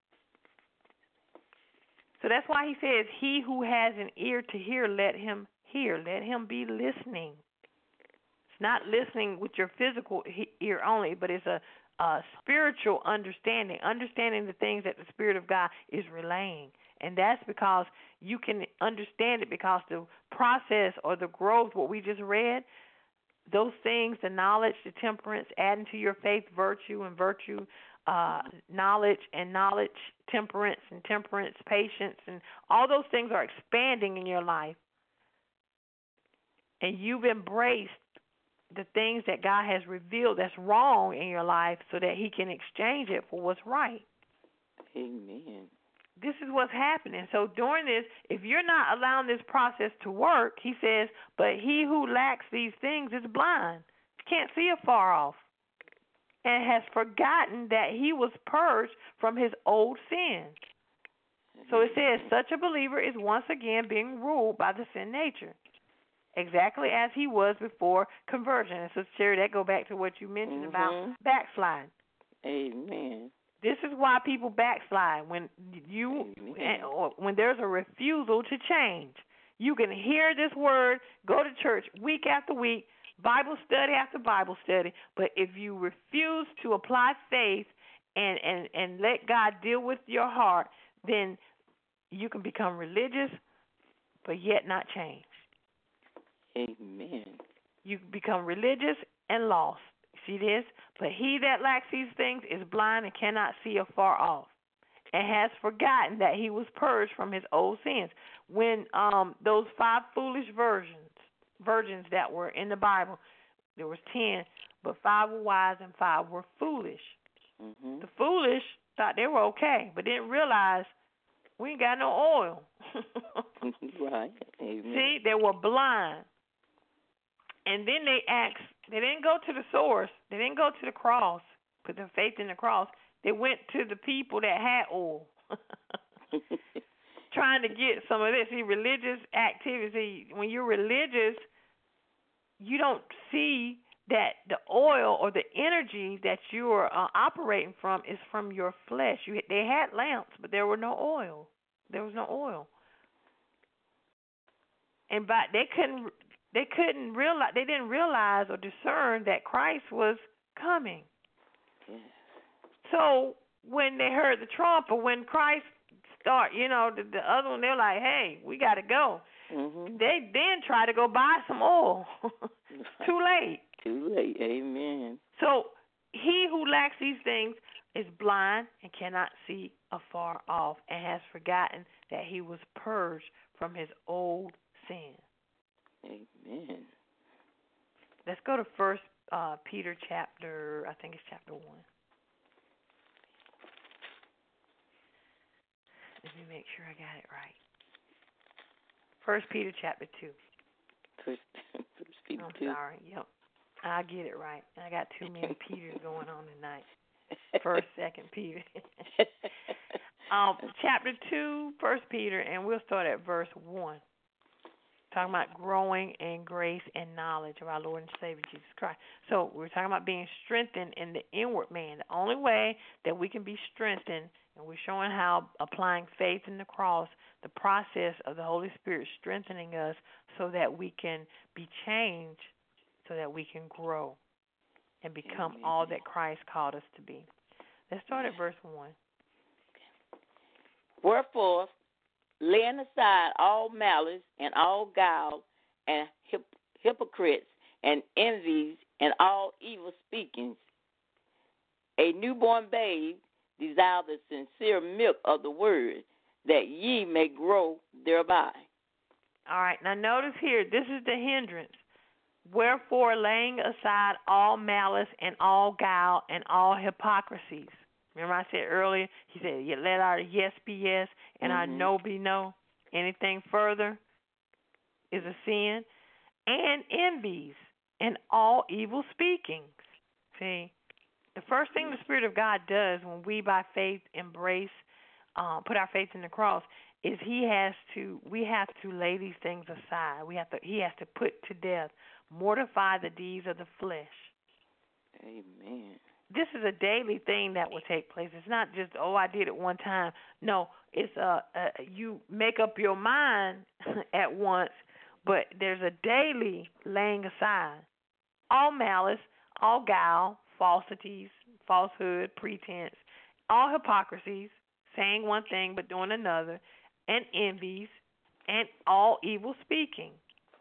So that's why he says, he who has an ear to hear, let him hear. Let him be listening. It's not listening with your physical ear only, but it's a spiritual understanding the things that the Spirit of God is relaying. And that's because you can understand it because the process or the growth, what we just read, those things, the knowledge, the temperance, adding to your faith virtue, and virtue, knowledge, and knowledge, temperance, and temperance, patience, and all those things are expanding in your life. And you've embraced the things that God has revealed that's wrong in your life so that he can exchange it for what's right. Amen. This is what's happening. So during this, if you're not allowing this process to work, he says, but he who lacks these things is blind, can't see afar off, and has forgotten that he was purged from his old sins. So it says, such a believer is once again being ruled by the sin nature, exactly as he was before conversion. And so, Sherry, that go back to what you mentioned about backsliding. Amen. This is why people backslide when when there's a refusal to change. You can hear this word, go to church week after week, Bible study after Bible study, but if you refuse to apply faith and let God deal with your heart, then you can become religious, but yet not change. Amen. You become religious and lost. See this? But he that lacks these things is blind and cannot see afar off, and has forgotten that he was purged from his old sins. When those 5 foolish virgins that were in the Bible, there was 10, but 5 were wise and 5 were foolish. Mm-hmm. The foolish thought they were okay, but didn't realize we ain't got no oil. Right. Amen. See, they were blind. And then they didn't go to the source. They didn't go to the cross, put their faith in the cross. They went to the people that had oil, trying to get some of this. See, religious activity, when you're religious, you don't see that the oil or the energy that you are operating from is from your flesh. They had lamps, but there were no oil. There was no oil. And they didn't realize or discern that Christ was coming. Yes. So when they heard the trump, or when Christ start, the other one, they're like, hey, we got to go. Mm-hmm. They then try to go buy some oil. Too late. Too late. Amen. So he who lacks these things is blind and cannot see afar off, and has forgotten that he was purged from his old sin. Amen. Let's go to 1 Peter chapter, I think it's chapter 1. Let me make sure I got it right. 1 Peter chapter 2. First Peter 2. I'm sorry. Yep. I'll get it right. I got too many Peters going on tonight. 1st, 2nd Peter. Chapter 2, 1 Peter, and we'll start at verse 1. Talking about growing in grace and knowledge of our Lord and Savior Jesus Christ. So we're talking about being strengthened in the inward man. The only way that we can be strengthened, and we're showing how applying faith in the cross, the process of the Holy Spirit strengthening us so that we can be changed, so that we can grow and become all that Christ called us to be. Let's start at verse 1. Wherefore, laying aside all malice and all guile and hypocrites and envies and all evil speakings, a newborn babe desire the sincere milk of the word, that ye may grow thereby. All right, now notice here, this is the hindrance. Wherefore, laying aside all malice and all guile and all hypocrisies. Remember I said earlier, he said, let our yes be yes and our no be no. Anything further is a sin. And envies and all evil speakings. See, the first thing the Spirit of God does when we by faith embrace, put our faith in the cross, is we have to lay these things aside. He has to put to death, mortify the deeds of the flesh. Amen. This is a daily thing that will take place. It's not just, I did it one time. No, it's you make up your mind at once, but there's a daily laying aside. All malice, all guile, falsities, falsehood, pretense, all hypocrisies, saying one thing but doing another, and envies, and all evil speaking.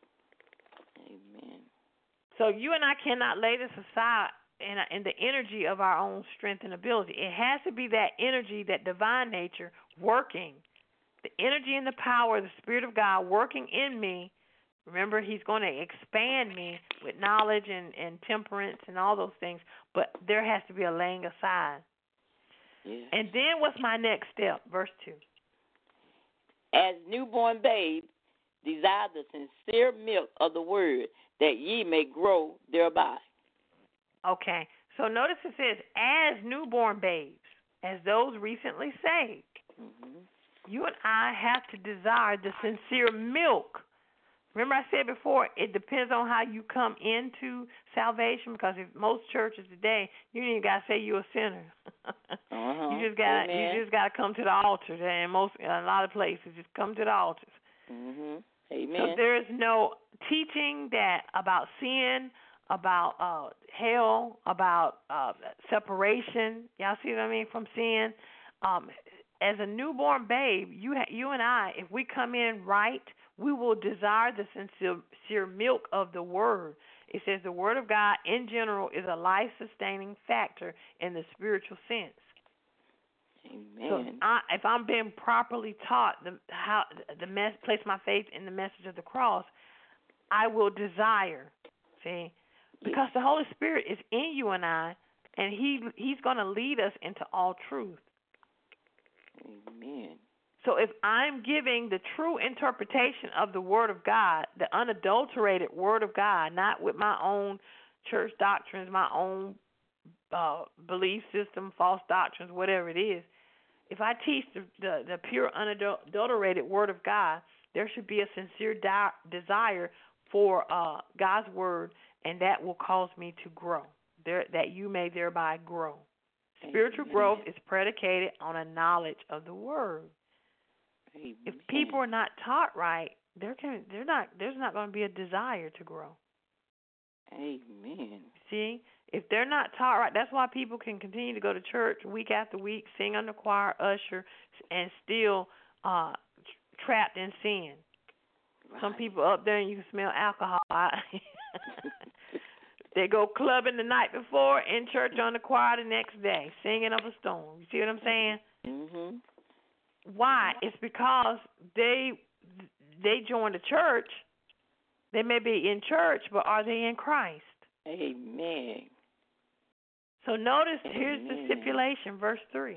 Amen. So you and I cannot lay this aside in the energy of our own strength and ability. It has to be that energy, that divine nature working, the energy and the power of the Spirit of God working in me. Remember, he's going to expand me with knowledge and temperance and all those things, but there has to be a laying aside. Yes. And then what's my next step? Verse 2. As newborn babe, desire the sincere milk of the word, that ye may grow thereby. Okay, so notice it says, as newborn babes, as those recently saved. Mm-hmm. You and I have to desire the sincere milk. Remember I said before, it depends on how you come into salvation, because if most churches today, you ain't even got to say you're a sinner. You just got to come to the altar. And a lot of places, just come to the altars. Mm-hmm. Amen. So there is no teaching that about sin, about hell, about separation. Y'all see what I mean, from sin. As a newborn babe, you and I, if we come in right, we will desire the sincere milk of the word. It says the Word of God in general is a life-sustaining factor in the spiritual sense. Amen. So if I'm being properly taught place my faith in the message of the cross, I will desire. See, because the Holy Spirit is in you and I, and He's going to lead us into all truth. Amen. So if I'm giving the true interpretation of the Word of God, the unadulterated Word of God, not with my own church doctrines, my own belief system, false doctrines, whatever it is, if I teach the pure, unadulterated Word of God, there should be a sincere desire for God's Word, and that will cause me to grow, that you may thereby grow. Spiritual growth is predicated on a knowledge of the Word. Amen. If people are not taught right, there's not going to be a desire to grow. Amen. See, if they're not taught right, that's why people can continue to go to church week after week, sing under choir, usher, and still trapped in sin. Right. Some people up there and you can smell alcohol. They go clubbing the night before, in church on the choir the next day, singing up a storm. You see what I'm saying? Mm-hmm. Why? It's because they joined the church. They may be in church, but are they in Christ? Amen. So notice, here's the stipulation, verse 3.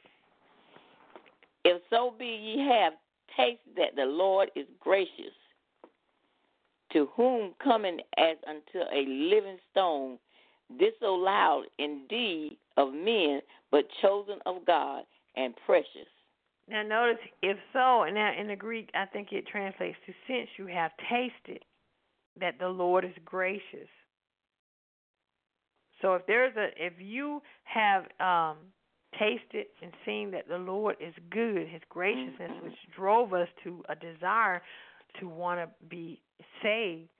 If so be ye have tasted that the Lord is gracious, to whom coming as unto a living stone, disallowed indeed of men, but chosen of God and precious. Now notice, if so, and now in the Greek, I think it translates to since you have tasted that the Lord is gracious. So if you have tasted and seen that the Lord is good, His graciousness, which drove us to a desire to want to be saved,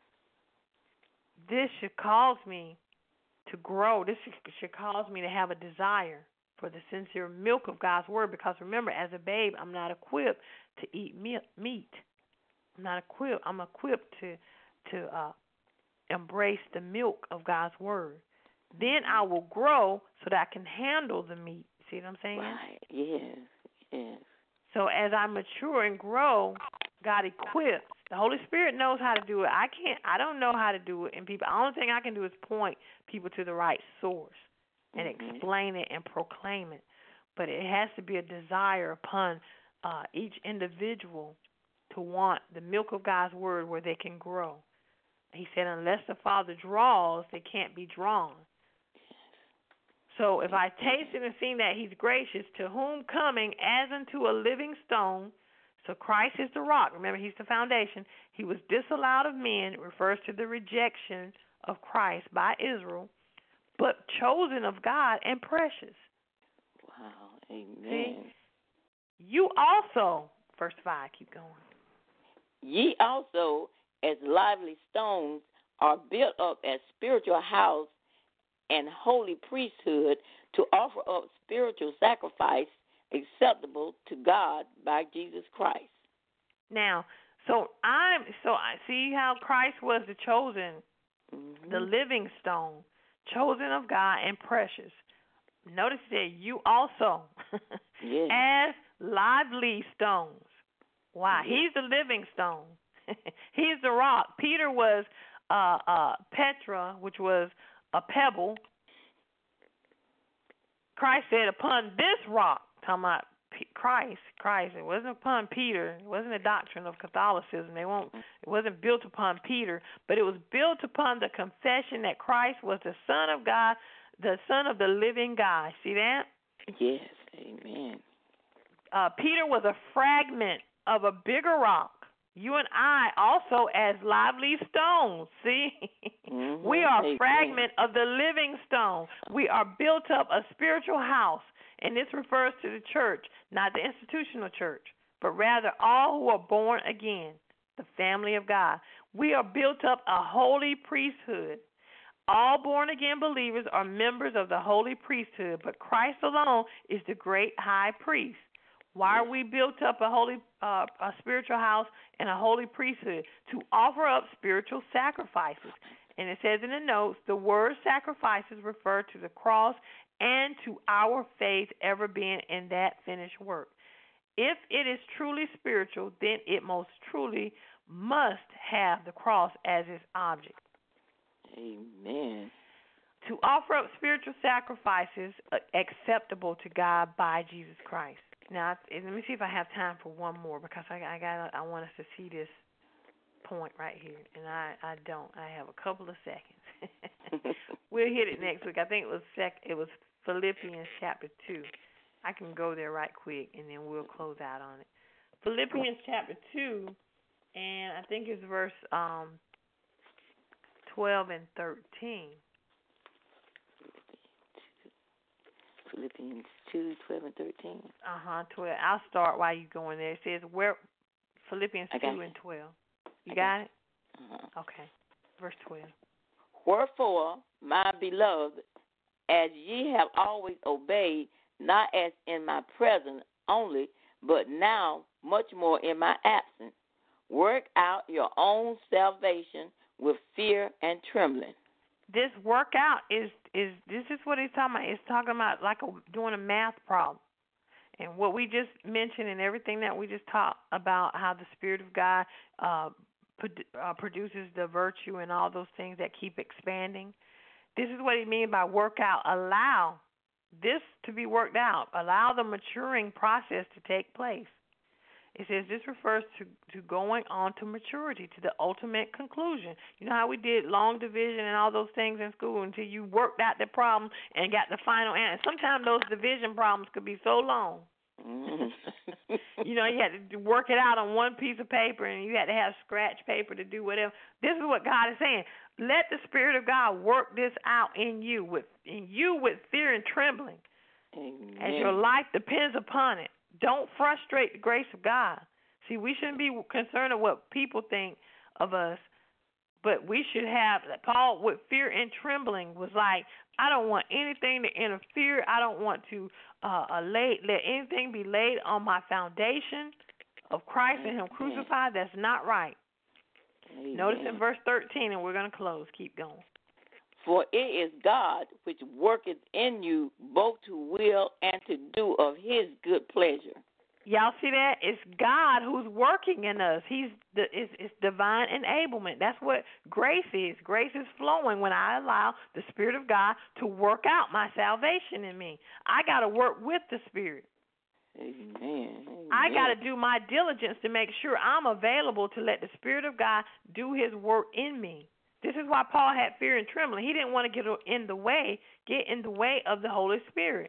this should cause me to grow. This should cause me to have a desire for the sincere milk of God's Word, because remember, as a babe, I'm not equipped to eat meat. I'm equipped to embrace the milk of God's Word. Then I will grow so that I can handle the meat. See what I'm saying? Right. Yes. Yes. So as I mature and grow, God equips. The Holy Spirit knows how to do it. I don't know how to do it. And people, the only thing I can do is point people to the right source and explain it and proclaim it. But it has to be a desire upon each individual to want the milk of God's Word where they can grow. He said, unless the Father draws, they can't be drawn. So if I tasted and seen that He's gracious, to whom coming as unto a living stone, so Christ is the rock. Remember, He's the foundation. He was disallowed of men. It refers to the rejection of Christ by Israel, but chosen of God and precious. Wow, amen. See? You also, verse 5, keep going. Ye also, as lively stones, are built up as spiritual house and holy priesthood, to offer up spiritual sacrifice acceptable to God by Jesus Christ. Now, so I see how Christ was the chosen, the living stone, chosen of God and precious. Notice that you also, as lively stones. Why? Yes. He's the living stone. He's the rock. Peter was Petra, which was a pebble. Christ said, upon this rock, talking about Christ. It wasn't upon Peter. It wasn't a doctrine of Catholicism. It wasn't built upon Peter, but it was built upon the confession that Christ was the Son of God, the Son of the living God. See that? Yes, amen. Peter was a fragment of a bigger rock. You and I also as lively stones, see? We are a fragment of the living stone. We are built up a spiritual house, and this refers to the church, not the institutional church, but rather all who are born again, the family of God. We are built up a holy priesthood. All born-again believers are members of the holy priesthood, but Christ alone is the great high priest. Why are we built up a spiritual house and a holy priesthood? To offer up spiritual sacrifices And it says in the notes, the word sacrifices refer to the cross and to our faith ever being in that finished work. If it is truly spiritual, then it most truly must have the cross as its object. Amen. To offer up spiritual sacrifices acceptable to God by Jesus Christ. Now, let me see if I have time for one more, because I want us to see this point right here, and I don't. I have a couple of seconds. We'll hit it next week. I think it was Philippians chapter 2. I can go there right quick, and then we'll close out on it. Philippians chapter 2, and I think it's verse 12 and 13. Philippians 2, 12 and 13. 12. I'll start while you're going there. It says, Philippians 2 and 12. You got it? Okay. Verse 12. Wherefore, my beloved, as ye have always obeyed, not as in my presence only, but now much more in my absence, work out your own salvation with fear and trembling. This workout is this is what he's talking about. It's talking about like doing a math problem. And what we just mentioned and everything that we just talked about, how the Spirit of God produces the virtue and all those things that keep expanding. This is what he means by workout. Allow this to be worked out. Allow the maturing process to take place. It says this refers to going on to maturity, to the ultimate conclusion. You know how we did long division and all those things in school until you worked out the problem and got the final answer. Sometimes those division problems could be so long. You know, you had to work it out on one piece of paper, and you had to have scratch paper to do whatever. This is what God is saying. Let the Spirit of God work this out in you with fear and trembling. Amen. As your life depends upon it. Don't frustrate the grace of God. See, we shouldn't be concerned with what people think of us, but we should have, Paul with fear and trembling was like, I don't want anything to interfere. I don't want to let anything be laid on my foundation of Christ and Him crucified. That's not right. Amen. Notice in verse 13, and we're going to close. Keep going. For it is God which worketh in you both to will and to do of His good pleasure. Y'all see that? It's God who's working in us. It's divine enablement. That's what grace is. Grace is flowing when I allow the Spirit of God to work out my salvation in me. I got to work with the Spirit. Amen. Amen. I got to do my diligence to make sure I'm available to let the Spirit of God do His work in me. This is why Paul had fear and trembling. He didn't want to get in the way of the Holy Spirit.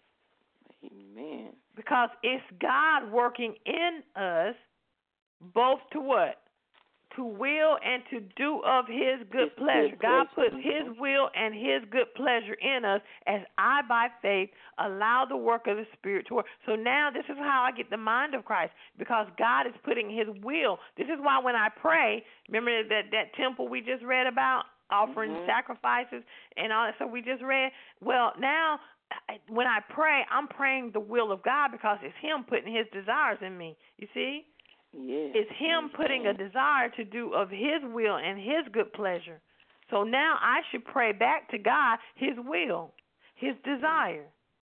Amen. Because it's God working in us both to what? To will and to do of His good pleasure. God put His will and His good pleasure in us as I, by faith, allow the work of the Spirit to work. So now this is how I get the mind of Christ, because God is putting His will. This is why when I pray, remember that temple we just read about, offering sacrifices and all that, so we just read? Well, now when I pray, I'm praying the will of God because it's Him putting His desires in me. You see? Yes. It's Him putting a desire to do of His will and His good pleasure. So now I should pray back to God His will, His desire.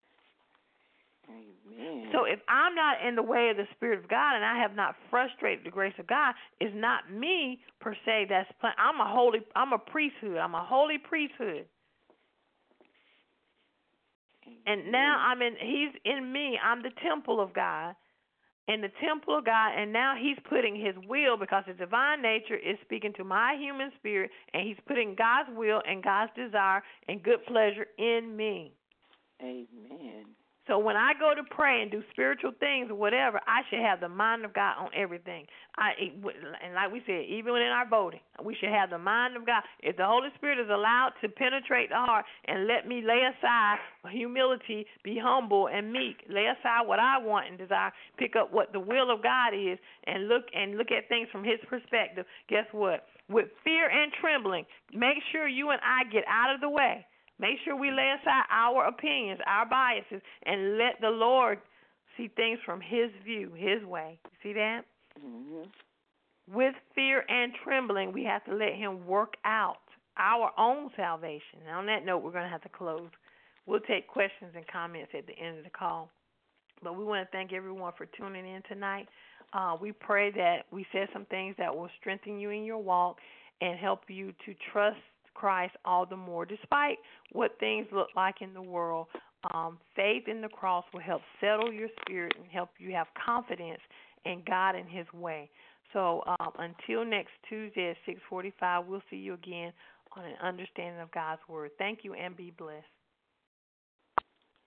Amen. So if I'm not in the way of the Spirit of God and I have not frustrated the grace of God, it's not me per se that's playing. I'm a priesthood. I'm a holy priesthood. And now He's in me. I'm the temple of God. In the temple of God, and now He's putting His will, because the divine nature is speaking to my human spirit, and He's putting God's will and God's desire and good pleasure in me. Amen. So when I go to pray and do spiritual things or whatever, I should have the mind of God on everything. And like we said, even in our voting, we should have the mind of God. If the Holy Spirit is allowed to penetrate the heart and let me lay aside humility, be humble and meek, lay aside what I want and desire, pick up what the will of God is, and look at things from His perspective, guess what? With fear and trembling, make sure you and I get out of the way. Make sure we lay aside our opinions, our biases, and let the Lord see things from His view, His way. You see that? Mm-hmm. With fear and trembling, we have to let Him work out our own salvation. And on that note, we're going to have to close. We'll take questions and comments at the end of the call. But we want to thank everyone for tuning in tonight. We pray that we said some things that will strengthen you in your walk and help you to trust Christ all the more. Despite what things look like in the world, faith in the cross will help settle your spirit and help you have confidence in God and His way. So until next Tuesday at 6:45, we'll see you again on an understanding of God's Word. Thank you and be blessed.